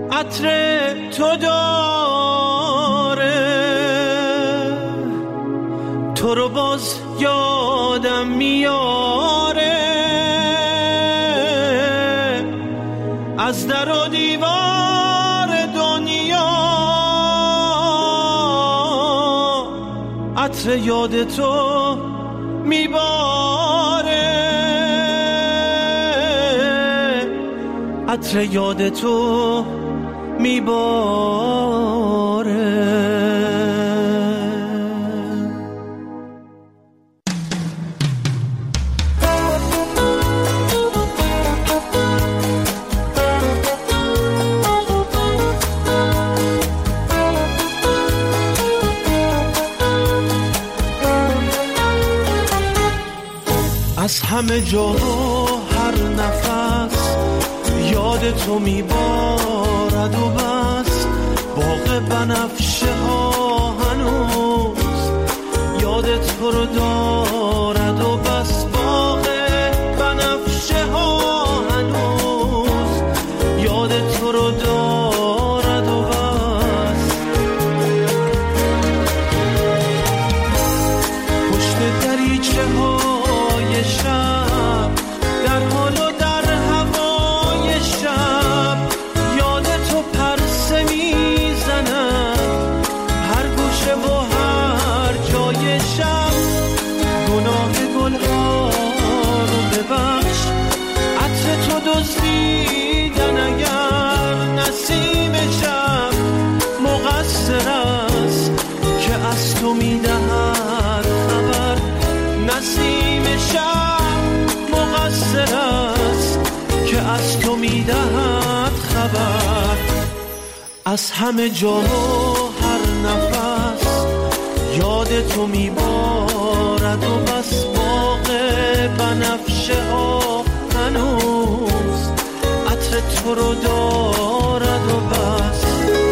عطر تو داره، تو رو باز یادم میاره، از در و دیوار دنیا عطر یاد تو میباره، عطر یاد تو میباره. از همه جا هر نفس یاد تو میبارد و بس، باغ بنفشه ها هنوز یاد تو رو دارد و بس، باغ بنفشه ها هنوز یاد تو رو دارد و بس، پشت دریچه های شب در حال و در هوای شب یاد تو پرسه میزند، هر گوشه و هر جای شب، گناه گلها رو ببخش، عطر تو دزدیدن اگر نسیم شب مقصر است که از تو میدهد خبر، نسیم شب مقصر است که از تو میدهد خبر. از همه جا و هر نفس یاد تو میبارد و بس، باغ بنفشه ها هنوز عطر تو رو دارد و بس.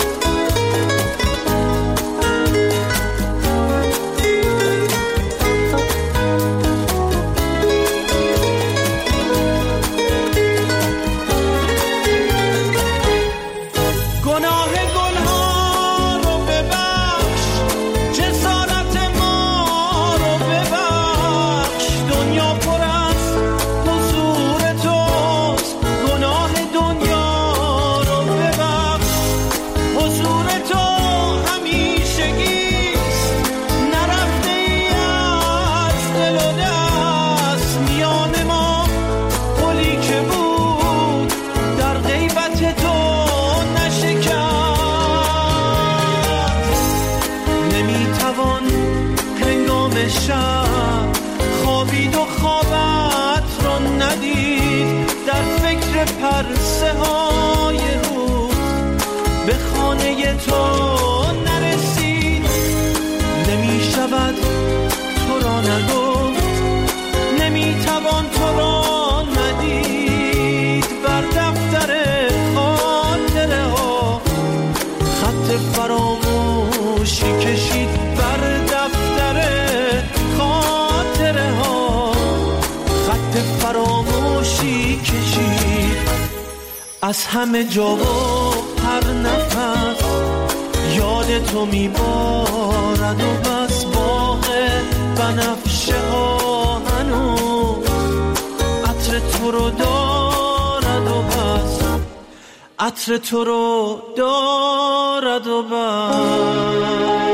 خوابید و خوابت رو ندید، در فکر پرسه های روز به خانه تو نرسید، نمی شود تو را نگفت، نمی توان تو را ندید، بر دفتر خاطره ها خط فراموشی کشید، بر دفتر خاطره ها خط فراموشی کشید. از همه جا و هر نفس یاد تو میبارد و بس، باغ بنفشه ها هنوز عطر تو رو دارد و بس، عطر تو رو دارد و بس.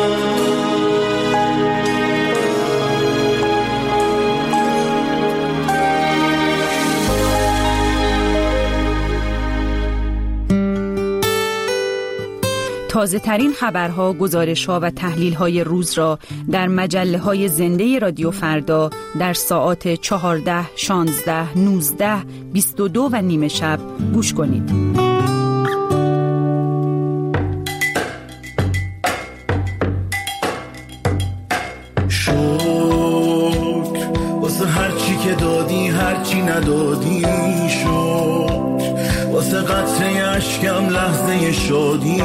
تازه ترین خبرها، گزارش‌ها و تحلیل‌های روز را در مجله‌های زنده رادیو فردا در ساعات 14، 16، 19، 22 و نیم شب گوش کنید. شکر واسه هرچی که دادی، هرچی ندادی، شکر واسه قطره اشکم لحظه شادی،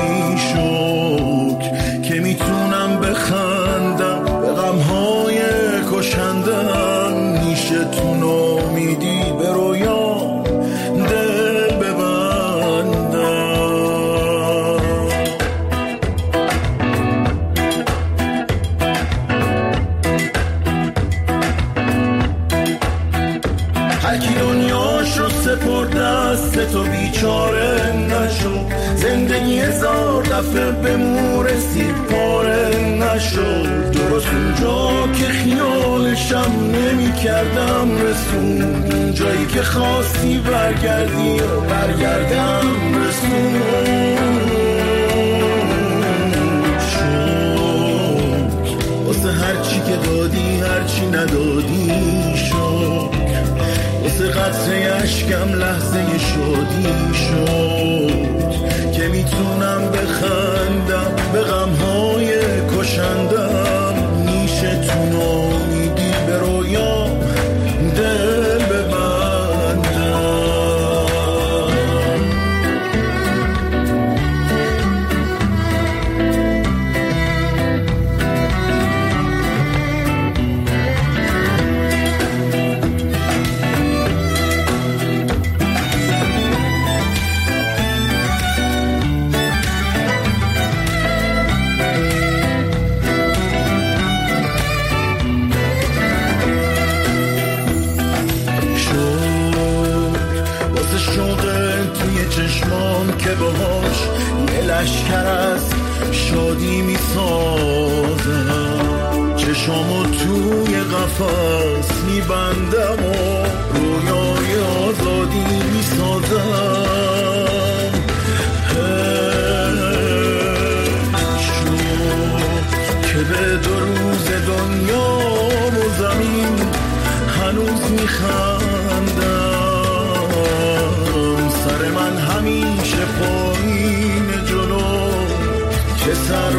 شکر که میتونم بخندم به غمهای کشندم، نیشه تو نامیدی به رویا دل ببندم. دفعه به مو رسید پاره نشد، درست اونجا که خیالشم نمی کردم رسون، این جایی که خواستی برگردی و برگردم رسون. شد واسه هرچی که دادی هرچی ندادی، شد واسه قطره اشکم لحظه شادی، شد که میتونم بخندم به غمهای کشندم، نیشه تو نامیدی به رویام دل ببندم. که باهاش یه لشکر از شادی می سازم، چشامو توی قفس می بندم و رویای آزادی می سازم. شد که به 2 روز دنیا و زمین هنوز می خندم، سر من همیشه پایین جلو که سر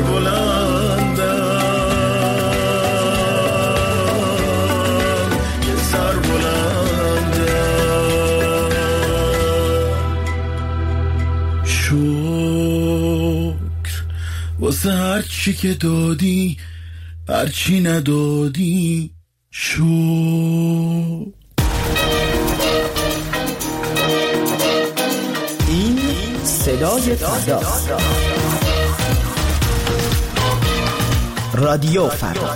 بلندم، که سر بلندم. شکر واسه هرچی که دادی هرچی ندادی، شکر. صدای فردا، رادیو فردا.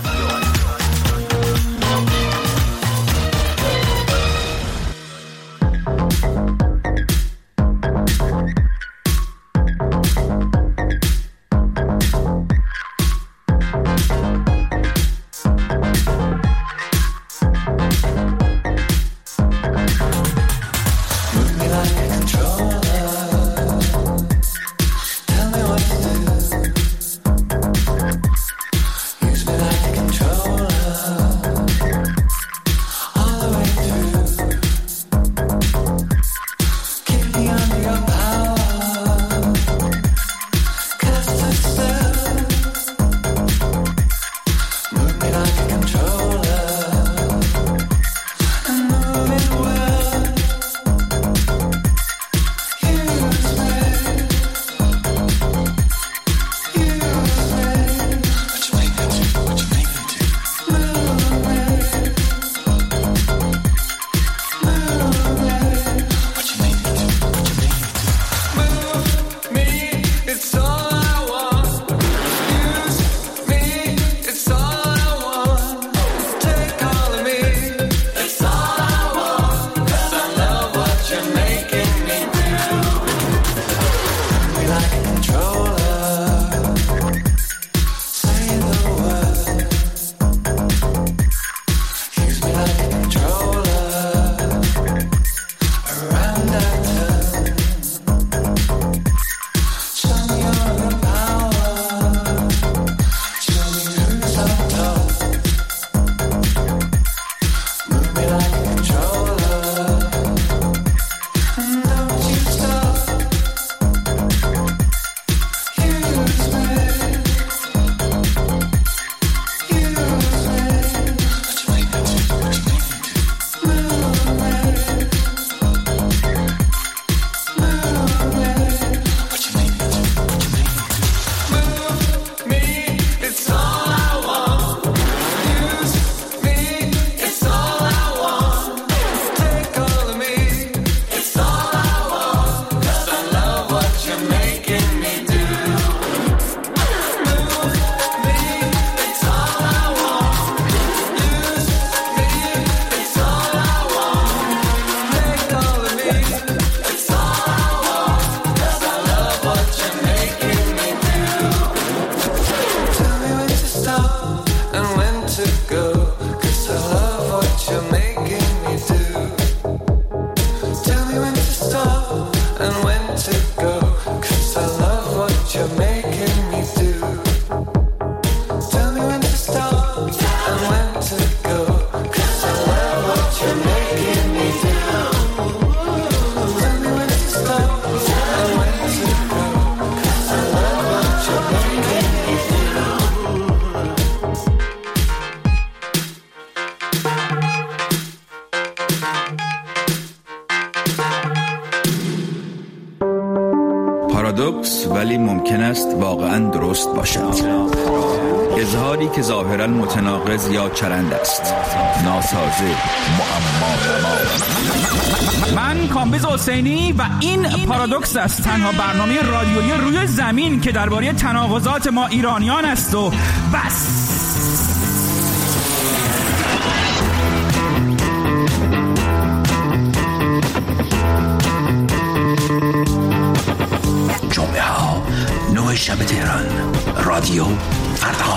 you're making me do. Tell me when to stop and when to go, 'cause I love what you're making me do. Tell me when to stop and when to go, 'cause I love what you're making me do. پارادوکس ولی ممکن است واقعاً درست باشد. اظهاری که ظاهراً متناقض یا چرند است، ناسازه، معما. من کامبیز حسینی و این پارادوکس است، تنها برنامه رادیویی روی زمین که درباره تناقضات ما ایرانیان است و بس. جمعه ها 9 شب تهران، رادیو فردا.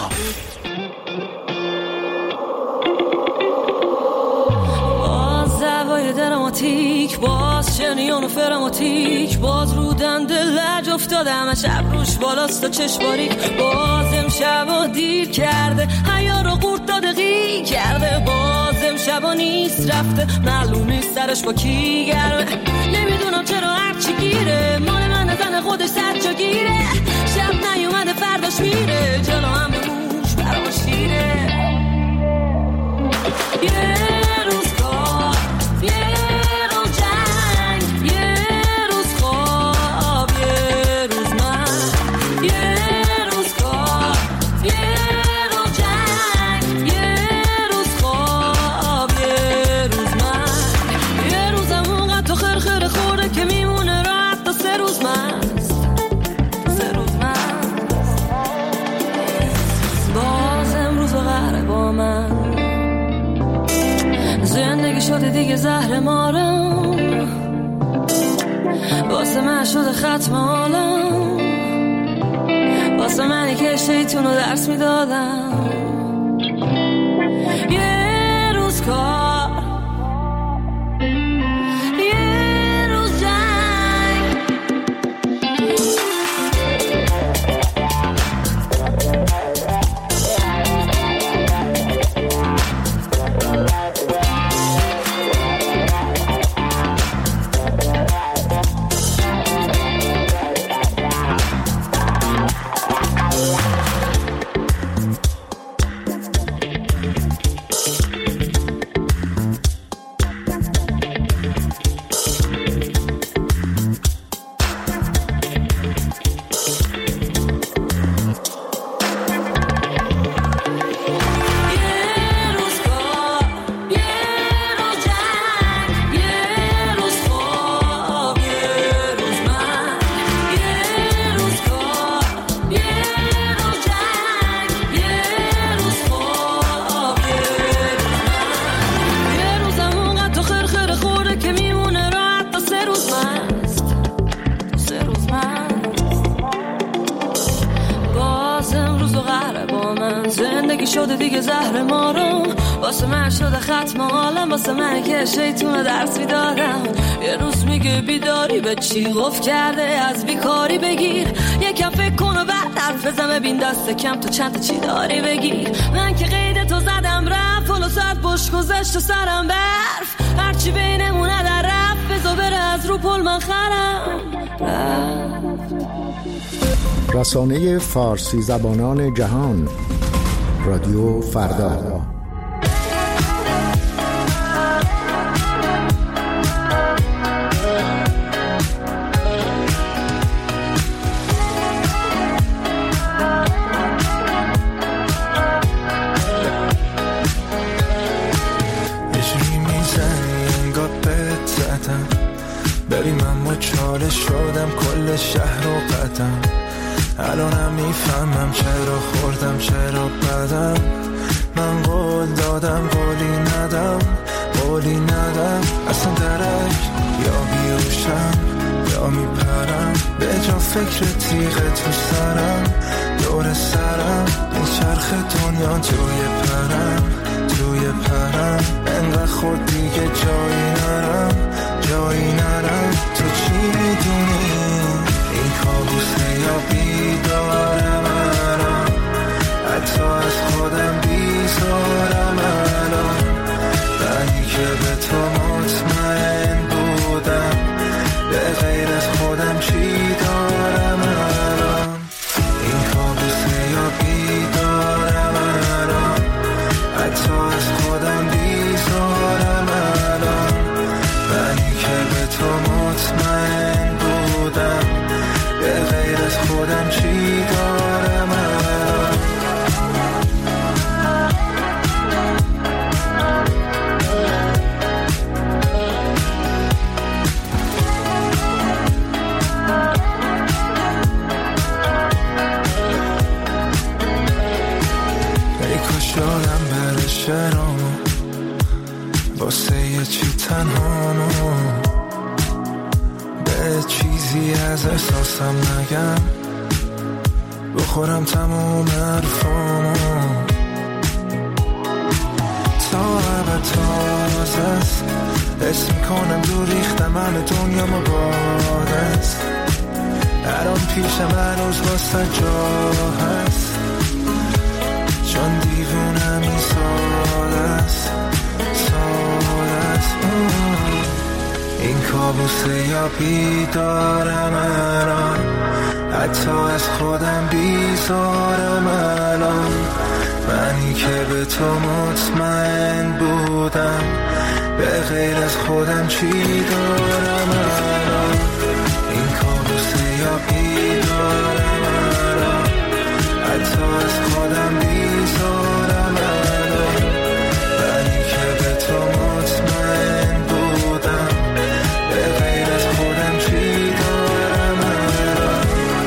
باز دوای دراماتیک، باز شنیون و فراماتیک، باز رو دنده لج افتاده همه شب روش بالاست و چشم باریک. باز امشبا دیر کرده حیا رو قورت داده غی کرده. باز امشبا نیست رفته معلوم نیست سرش با کی گرمه. نمیدونم چرا هرچی گیره مال من زن خودش سر جا گیره. شب نیومده فرداش میره جلو هم به موش برام شیره. یه روز کار، یه روز جنگ، یه روز خواب، یه روز من. یه روز کار، یه روز جنگ، یه روز خواب، یه روز من. یه روزم اونقدر تو خرخره خورده که میمونه راحت تا 3 روز مست. 3 روز مست. باز امروز قهره با من. زندگی شده دیگه زهر مارم، واسه من شده ختم عالم. واسه منی که شیطونو درس میدادم. یه روز کار، یه روز جنگ. شده دیگه زهر مارم، واسه من شده ختم عالم. واسه من که شیطون درس میدادم. یه روز میگه بیداری به چی قفل کرده، از بیکاری بگیر یکم فکر کن و بعد حرف بزن. ببین دست کم تو چند تا چی داری بگیر. من که قید تو زدم رفت حالا ساعت بش گذشت و سرم برف. هرچی بینمونه در رفت بزا بره از رو پل من خرم رفت. رسانه فارسی زبانان جهان، رادیو فردا. بریم اما چاله شدم کل شهر و قدم. الانم میفهمم چرا خوردم چرا بدم. من قول دادم قولی ندم. اصلا درک یا بیوشم یا میپرم. به جا فکر تیغ تو سرم دور سرم. این چرخ دنیا توی پرم. انقدر خود دیگه جایی نرم. تو چی میدونی این کابوسه یا بیدارم الان، حتی از خودم بیزارم الان، منی که به تو مطمئن بودم، به غیر از خودم چی دارم الان، این کابوسه یا بیدارم الان، حتی از خودم بیزارم الان، منی که به تو مطمئن بودم، به غیر از خودم چی دارم الان. ای کاش یادم بره شرامو، واسه یه چی تنهامو، به چیزی از احساسم نگم، بخورم تمام حرفامو، تا عبد تازه است، حس میکنم دور ریختم همه دنیامو باد است، الان پیشم هنوز واسه جا هست، چون دیوونم این ساده است، ساده است، این کابوسه یا بیدارم الان، حتی از خودم بیزارم الان، منی که به تو مطمئن بودم، به غیر از خودم چی دارم الان، این کابوسه یا بیدارم الان، حتی از خودم بیزارم الان، منی که به تو مطمئن بودم، به غیر از خودم چی دارم الان.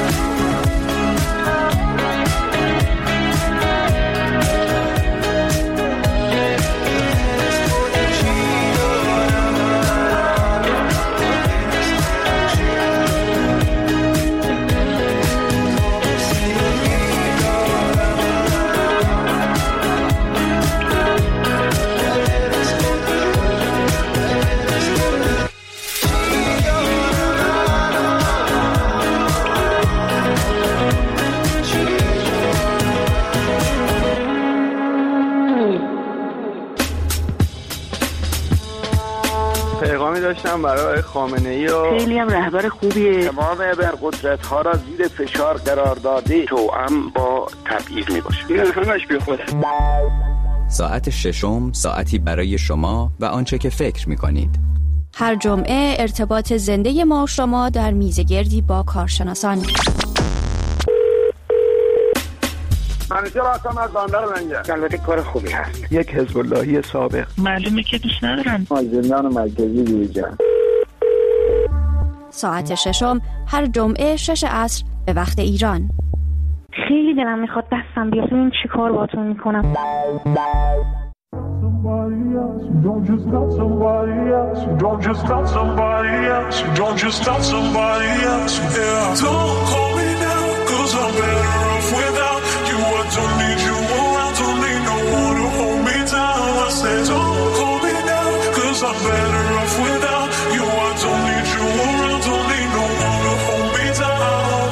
پیغامی داشتم برای خامنه‌ای و خیلی هم رهبر خوبیه، تمام ابرقدرت‌ها را زیر فشار قرار داده، توأم با تبعیض میباشه، این همش بیخوده. ساعت ششم، ساعتی برای شما و آنچه که فکر میکنید. هر جمعه ارتباط زنده ما و شما در میزگردی با کارشناسان. منیجر هستم از بندر منجر. البته کار خوبی هست. یک حزب اللهی سابق. معلومه که دوست ندارن. زندان مرکزی دیویجان. ساعت ششم هر جمعه 6 عصر به وقت ایران. خیلی دلم میخواد دستم بیاد ببین چی کار باهاتون میکنم. Don't need you around, don't need no one to hold me down. I said don't call me now, 'cause I'm better off without you. I don't need you around, don't need no one to hold me down.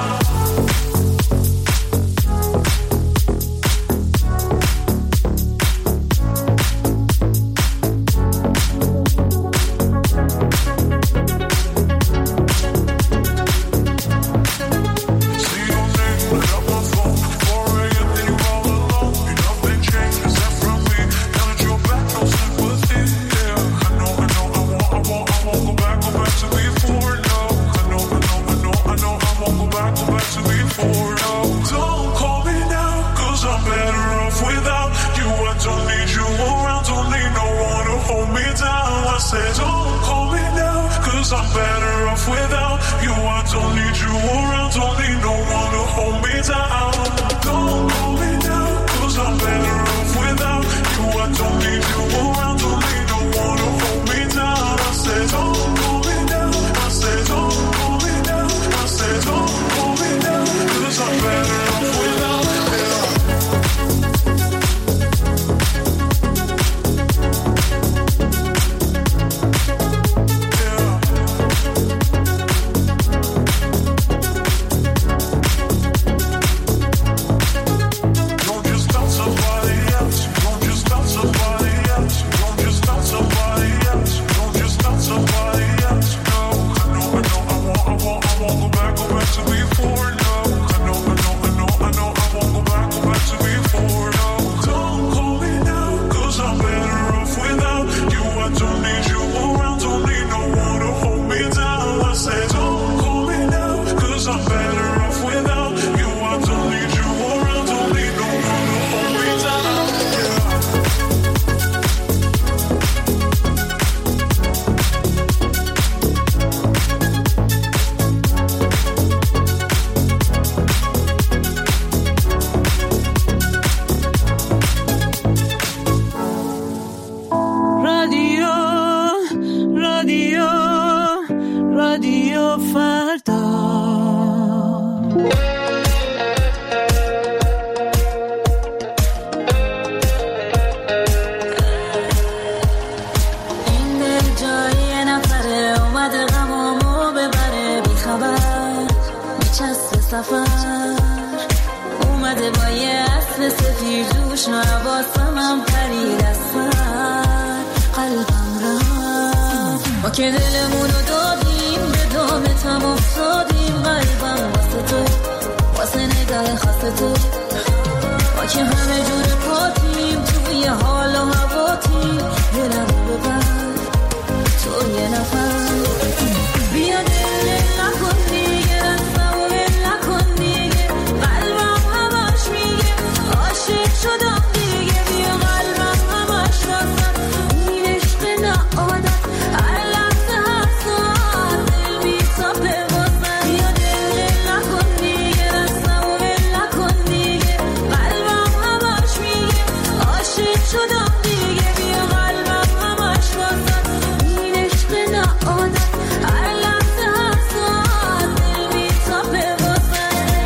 back to before. No, I know I won't go back to before. No, don't call me now, 'cause I'm better off without you. I don't need you around, don't need no one to hold me down. I said don't call me now, 'cause I'm better off without you. I don't need you around, don't need no one to hold me down. رادیو فردا. این دل جای نفره اومده غمامو ببره، بیخبر میچسته سفر اومده با یه اسب سفیر دوش، نواسمم پرید از سر، قلبم رفت ما که دلمونو دادیم به دامتم افتادیم، قلبم واسه تو، واسه نگاه خاص تو، ما که همه جور پاتیم توی حال و هواتیم، دلم ببر تو یه نفر، بیا دل نکن دیگه، رستم و ول نکن دیگه، قلبم همش میگه عاشق شدم دیگه، بیا قلبم همش واسه این عشق نه عادت، هر لحظه هر ساعت دل میتابه واسه، بیا دل نکن دیگه، رستم و ول نکن دیگه، قلبم همش میگه عاشق شدم دیگه، بیا قلبم همش واسه این عشق نه عادت، هر لحظه هر ساعت دل میتابه واسه.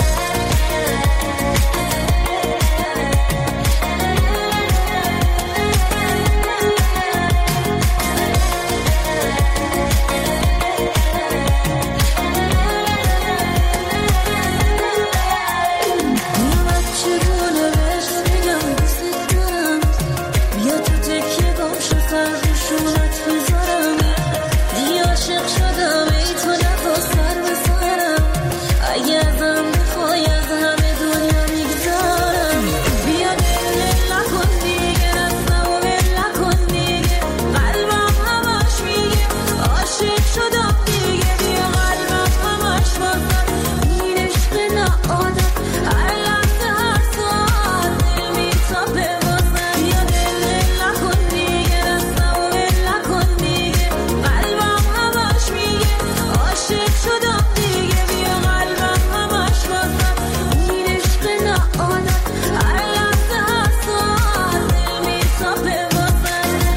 میامد چگونه بهش بگم دوست دارم، بیا تو تکیه گم شو سر روشونت بذارم، دیگه عاشق شدم ای تو نخوا سر بذارم، اگه ازم بخوای از همه دنیا میگذارم، بیا دل نکن دیگه، رستم و ول نکن دیگه، قلبم همش میگه عاشق شدم دیگه، بیا قلبم همش واسه این عشق نه عادت، هر لحظه هر ساعت دل میتابه واسه، بیا دل نکن دیگه، رستم و ول نکن دیگه، قلبم همش میگه عاشق شدم دیگه، بیا قلبم همش واسه این عشق نه عادت، هر لحظه هر ساعت دل میتابه واسه.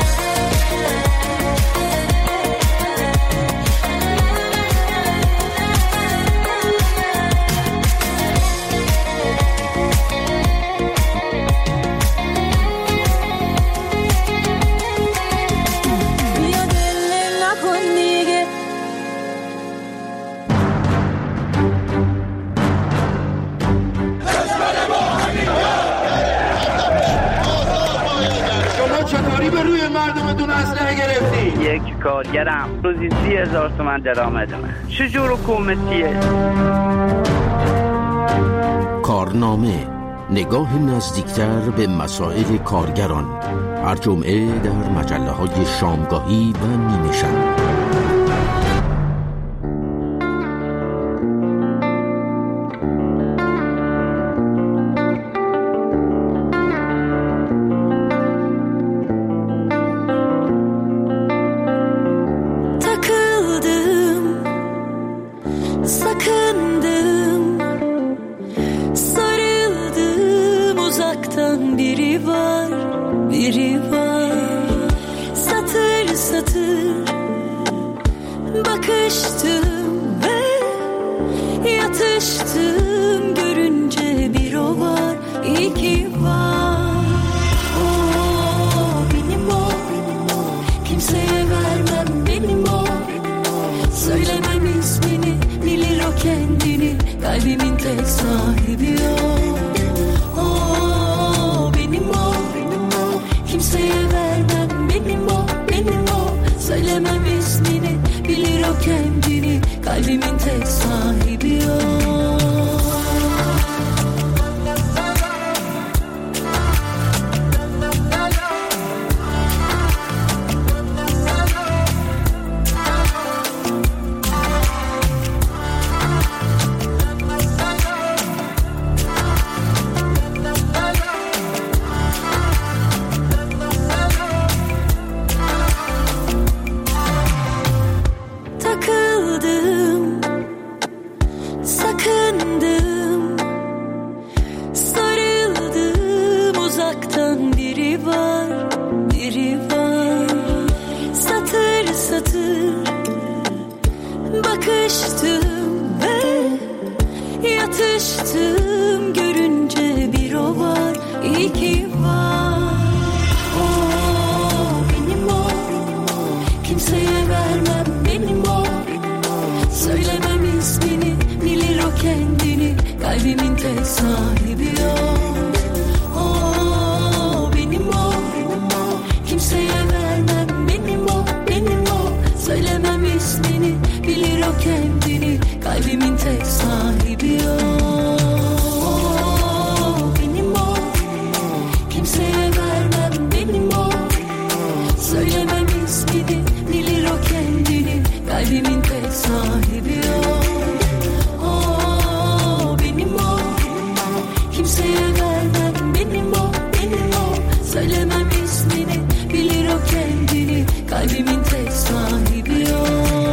بیا دل نکن دیگه. شما چطوری به روی مردمتون اسلحه گرفتی؟ یک کارگرم روزی 30,000 تومان درآمدمه. چجور حکومتیه؟ کارنامه، نگاه نزدیکتر به مسائل کارگران، هر جمعه در مجله‌های شامگاهی و نیمه شب. Takıldım, sakındım, sarıldım, uzaktan biri var, biri var. Satır satır bakıştım ve yatıştım, görünce bir o var, iki var. O benim o, kimseye vermem benim o. Söylemem ismini, bilir o kendini, kalbimin tek sahibi o. O benim o, kimseye vermem benim o, benim o. Söylemem ismini, bilir o kendini, kalbimin tek sahibi o. yatıştım görünce bir o var, iyi ki var. Benim o, kimseye vermem benim o. Söylemem ismini, bilir o kendini, kalbimin tek sahibi o. Benim o, kimseye vermem benim o, benim o. Söylemem ismini, bilir o kendini, kalbimin tek sahibi o. Benim o, kimseye vermem benim o. Söylemem ismini, bilir o kendini, kalbimin tek sahibi o. Benim o, kimseye vermem benim o, benim o. Söylemem ismini, bilir o kendini, kalbimin tek sahibi o.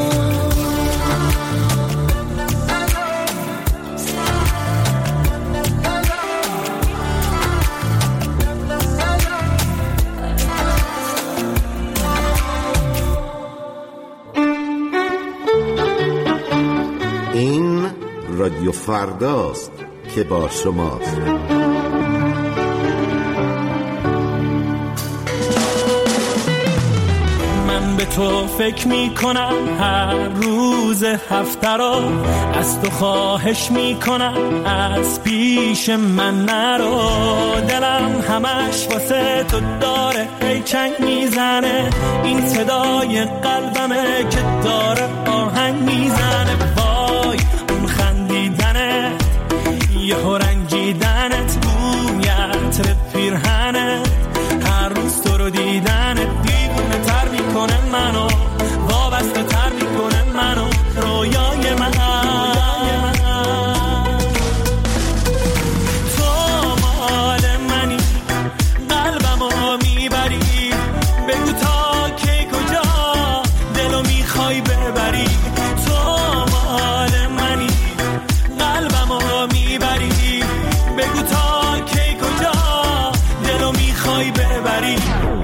این رادیو فرداست که با شماست. من به تو فکر میکنم هر روز هفته را، از تو خواهش میکنم از پیش من نرو. دلم همش واسه تو داره هی چنگ میزنه، این صدای قلبمه که داره آهنگ میزنه. وای اون خندیدنت، یهو رنجیدنت، بویت پیرهنت، هر روز تو رو دیدنت دیوونه تر میکنه منو، وابسته تر میکنه منو، رویای من. تو مال منی، قلبمو میبری، بگو تا کی کجا دلو میخوای ببری. تو مال منی، قلبمو میبری، بگو تا کی کجا دلو میخوای ببری.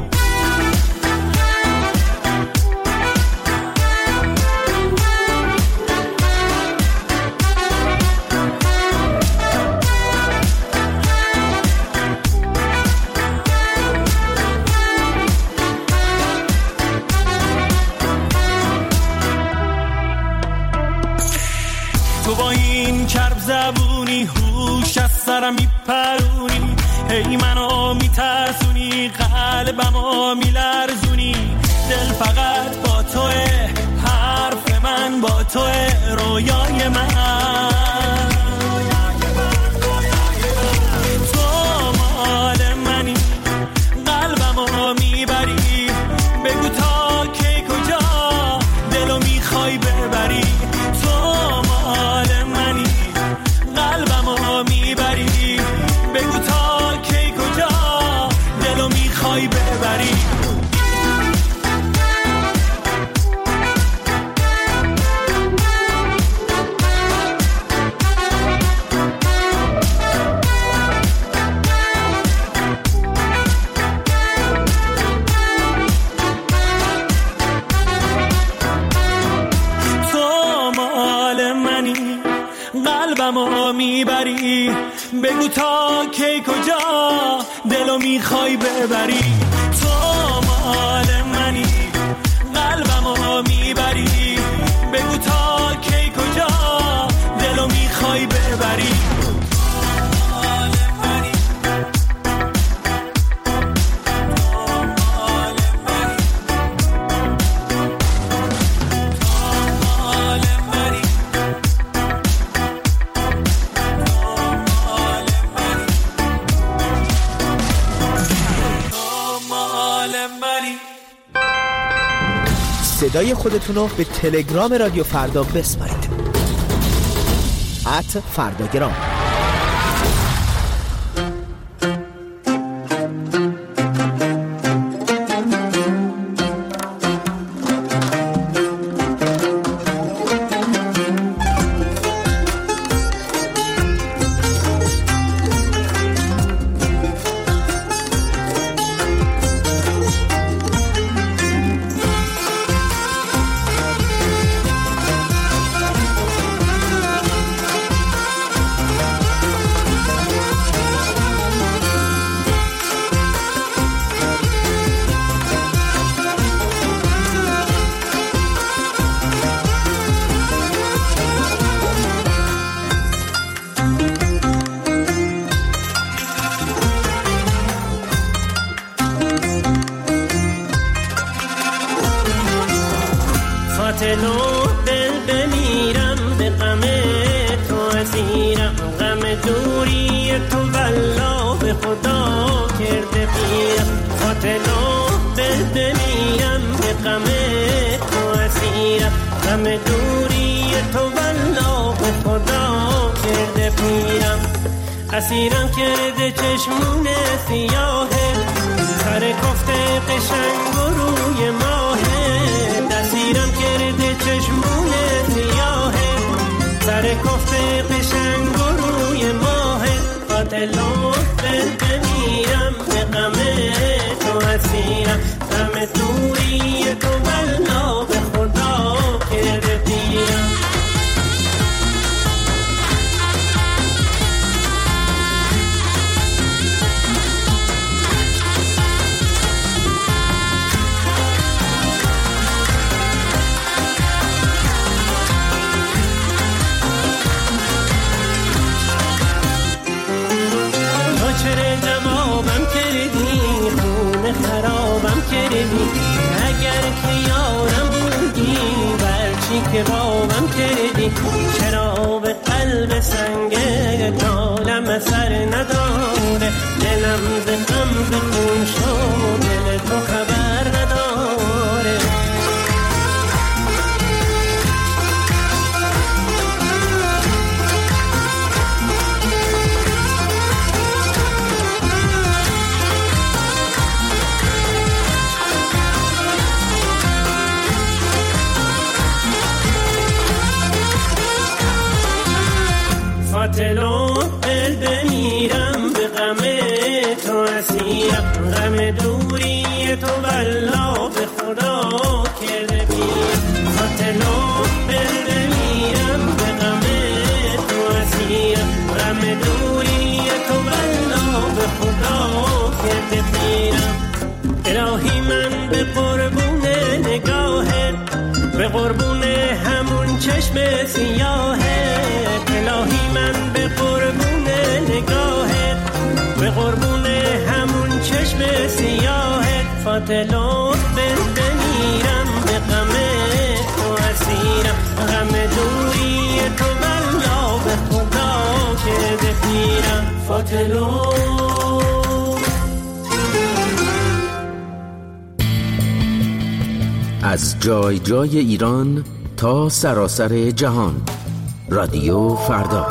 تو با این کرب زبونی هوش از سرم میپرونی، هی منو میترسونی، قلبمو میلرزونی. دل فقط با توه، حرف من با توه، رویای من. تو مال منی، قلبمو میبری، بگو تا کی کجا دلو میخوای ببری. تو مال منی، قلبمو میبری، بگو تا کی کجا دلو میخوای ببری. تو مال منی، قلبمو میبری، بگو تا کی کجا دلو میخوای ببری. تو مال منی، قلبمو میبری، بگو تا کی کجا دلو میخوای ببری. صدای خودتون رو به تلگرام رادیو فردا بسپارید. @فرداگرام. پیرم، غم دوری تو والله به خدا کرده پیرم. فاطلا بمیرم به غم تو اسیرم، غم دوری تو والله به خدا کرده پیرم. اسیرم کرده چشمون سیاهه، سر کفته قشنگ و روی ماهه. اسیرم کرده چشمون سیاهه، سر کفته قشنگ و روی ماهه. قاتلو بمیرم به غم تو اسیرم، غم دوری تو والله به خدا کرده پیرم. خرابم کردی اگر که یارم بودی، برچی که بابم کردی. چرا به قلب سنگه نالم سر نداره، دلم ز غم ز خون شد، دل تو خبر نداره. فاطلو بمیرم به غم تو اسیرم، غم دوری تو والله به خدا کرده پیرم. فاطلو بمیرم به غم تو اسیرم، غم دوری تو والله به خدا کرده پیرم. الهی من به قربون نگاهت، به قربون همون چشم سیاهت. الهی من به قربون نگاهت، به قربون همون چشم سیاهت. فاطلو بمیرم به غم تو اسیرم، غم دوری تو والله به خدا کرده پیرم. فاطلو از جای جای ایران تا سراسر جهان، رادیو فردا.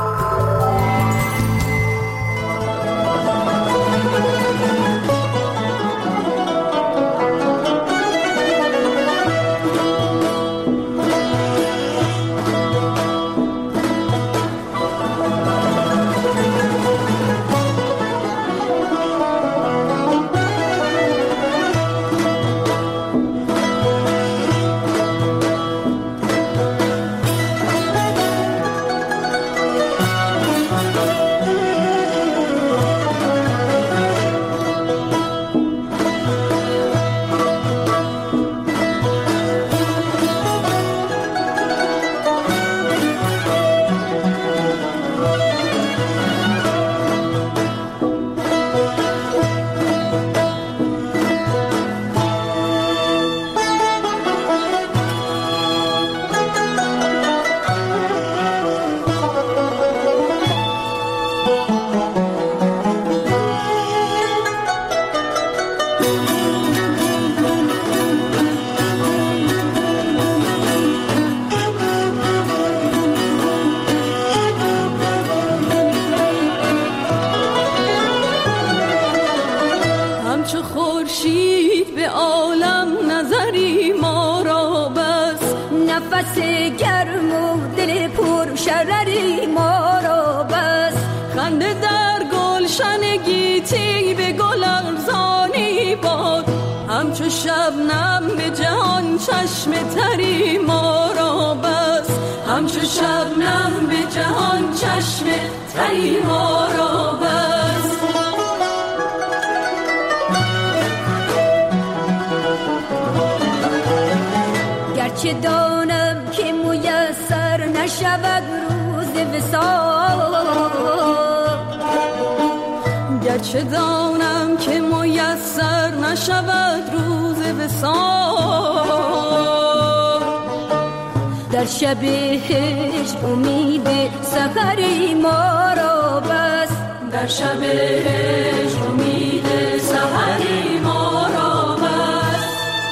نفس گرم و دل پر شرری ما را بس. خنده در گلشن گیتی به گل ارزانی باد، همچو شبنم به جهان چشم تری ما را بس. همچو شبنم به جهان چشم تری ما را بس. گرچه دانم که میسر نشود روز وصال، گرچه دانم که میسر نشود روز وصال، در شب هجر امید سحری ما در شب هجر امید سحری ما را بست.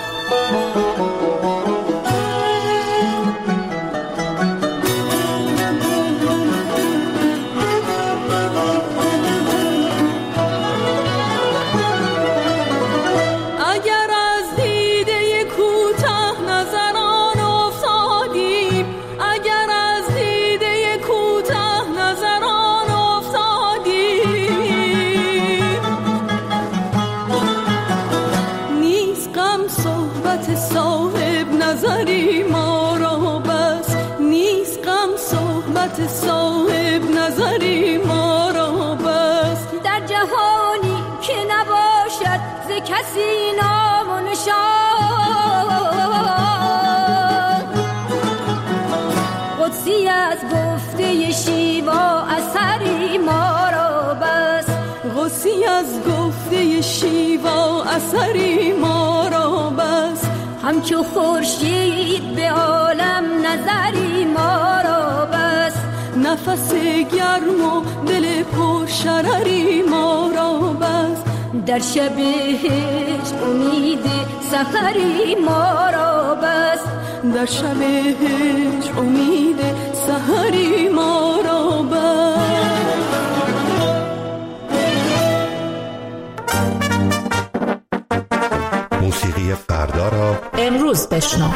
اگر از دیده کوتاه نظران افتادیم، اگر از دیده کوتاه نظران افتادیم، نیست غم صحبت صاحب نظری ما را بس، نیست غم صحبت صاحب نظری ما را بس. در جهانی که نباشد ز کسی نام و نشان، قدسی از گفته شیوا اثری ما را بس، قدسی از گفته شیوا اثری ما را بس. همچو خورشید به عالم نظری ما را بس، نفس گرم و دل پر شرری ما را بس. در شب هجر امید سحری ما را بس، در شب هجر امید سحری ما را بس. موسیقی فردا را امروز بشنو.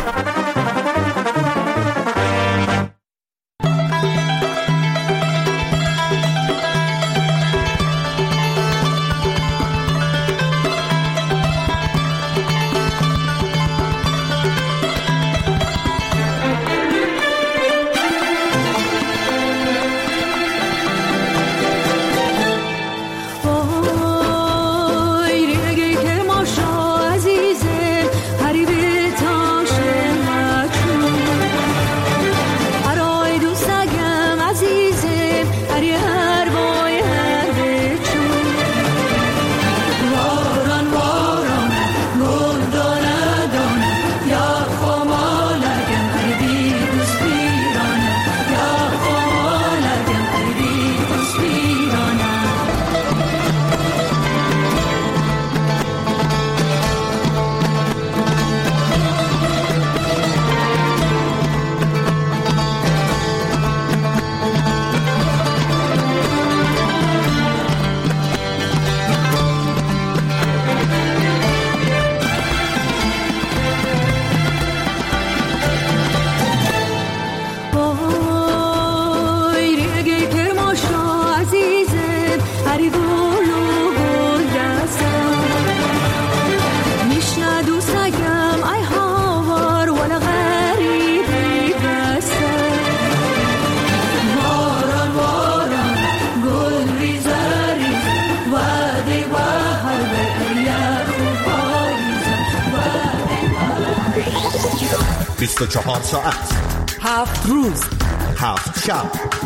ساعت 7 روز 7 شب،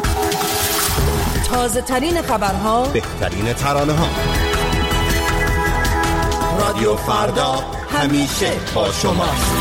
تازه ترین خبرها، بهترین ترانه ها. رادیو فردا همیشه با شماست.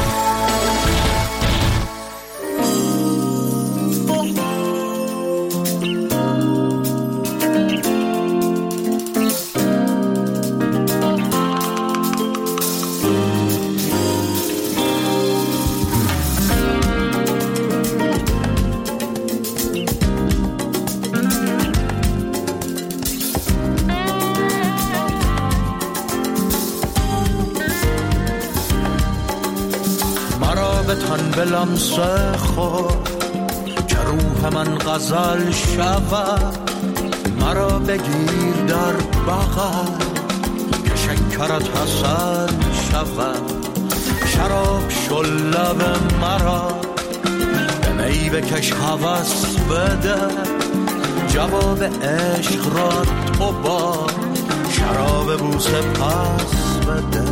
لمسه خود که روح من غزل شود، مرا بگیر در بغل که شکرت حسن شود. شراب شل لب مرا به می بکش هوس بده، جواب عشق را تو با شراب بوسه پس بده.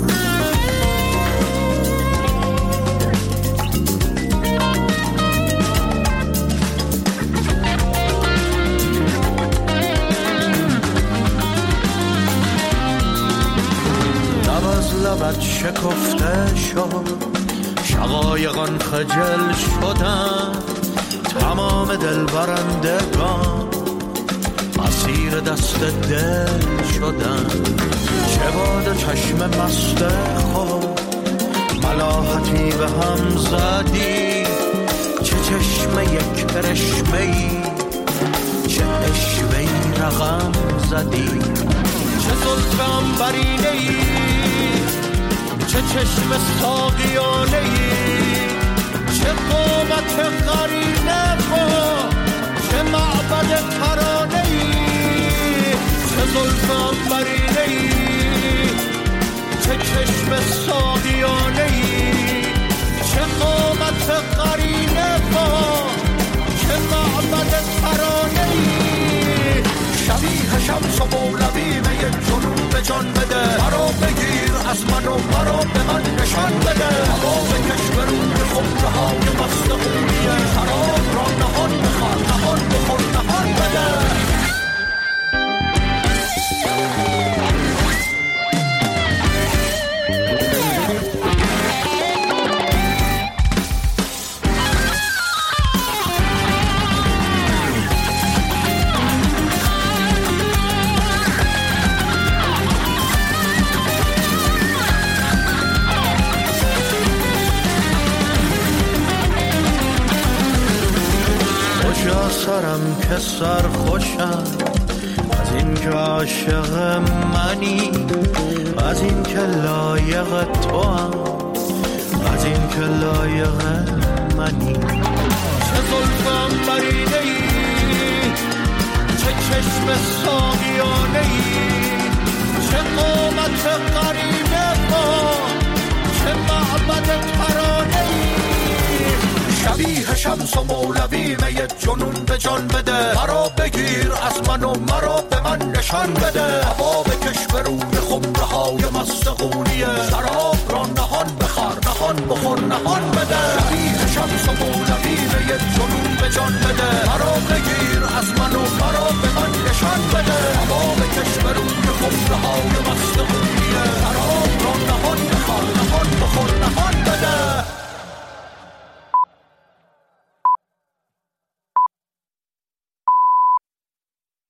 لبت شکفته شد، شقایقان خجل شدن، تمام دل برندگان مسیر دست دل شدم، چه باد چشم مست خود ملاحتی به هم زدی، چه چشم یک کرشمه‌ای، چه اشوه‌ای رقم زدی، چه زلفم برینه‌ای، چه چشم ساقیانه‌ای، چه قامت قرینه با، چه معبد ترانه‌ای، چه زلفم برینه‌ای، چه چشم ساقیانه‌ای، چه قامت قرینه با، چه معبد ترانه‌ای. شبیه شمس و مولوی می جنون به جان بده، مرا بگیر از من و مرا به من نشان بده، هوا بکش به روی خمره های مست خونیه، شراب را نهان بخوار نهان بخور نهان بده. سرم که سر خوشم از این که عاشق منی، از این که لایق تو هم، از این که لایق منی. چه زلفم برینه ای، چه چشم ساقیانه ای، چه قامت قرینه با، چه معبد ترانه ای. شبیه شمس و مولوی می جنون به جان بده، مرا بگیر از من و مرا به من نشان بده، هوا بکش به روی خمره های مست خونیه، شراب را نهان بخور نهان بخور نهان بده. شبیه شمس و مولوی می جنون به جان بده، مرا بگیر از من و مرا